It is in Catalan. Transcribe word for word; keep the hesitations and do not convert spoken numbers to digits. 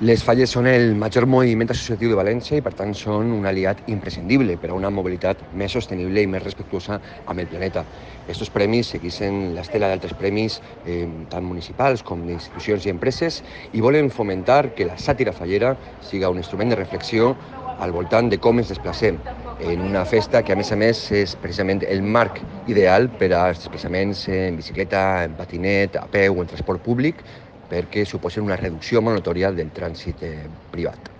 Les falles són el major moviment associatiu de València i, per tant, són un aliat imprescindible per a una mobilitat més sostenible i més respectuosa amb el planeta. Aquests premis segueixen l'estela d'altres premis, eh, tant municipals com d'institucions i empreses, i volen fomentar que la sàtira fallera siga un instrument de reflexió al voltant de com ens desplacem, en una festa que, a més a més, és precisament el marc ideal per als desplaçaments en bicicleta, en patinet, a peu o en transport públic, perquè suposen una reducció molt notòria del trànsit privat.